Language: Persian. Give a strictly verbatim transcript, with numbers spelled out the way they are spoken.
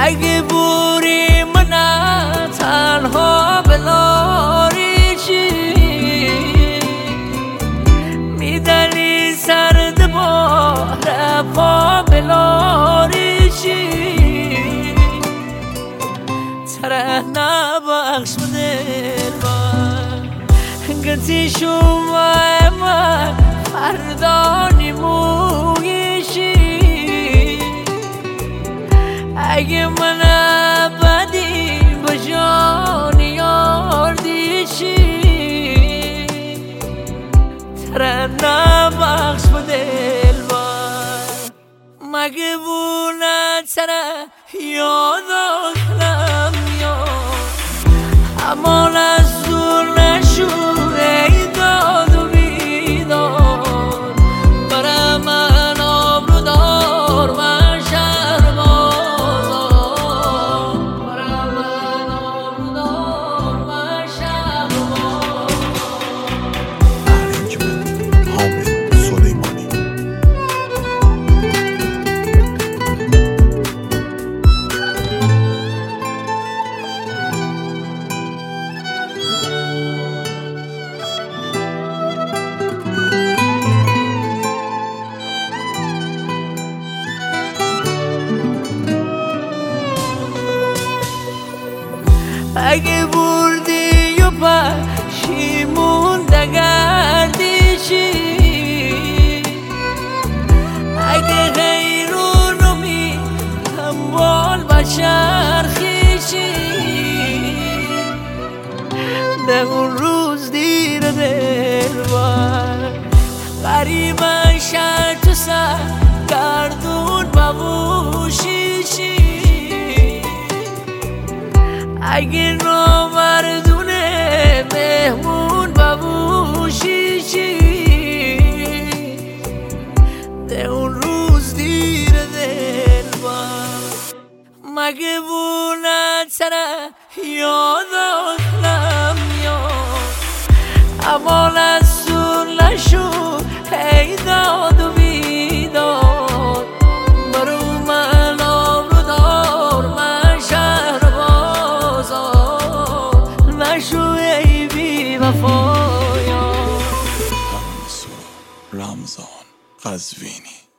اگه بوری من تنها بلاری چی میدنی سرد بار پا بلاری چی تره نبخش دل من گتی شما من فردانی مویشی اگه من بدی با جان یار دیشی تره نبخش با دل من مگه بونه تره یاد آخرم یاد امان از دور نشو ای داد و بیدار برای من آبرو دار من شهر بازار برای من آبرو دار من شهر بازار. Arrangement حامد سلیمانی. اگه بردی و پشیمون دگردی چی اگه غیرونو می هموال بچرخی چی ده اون روز دیر دل بر غریبا شد تو سر گردون ببوشی چی اگه نامردونه مهمون ببوشی چی ده اون روز دیر دل بر مگه بونه تره یاد آخرم یاد امان از سور نشو ای داد و بیداد برو من آبرو دار من شهر بازار نشو ای بی وفایا. رمضان قزوینی.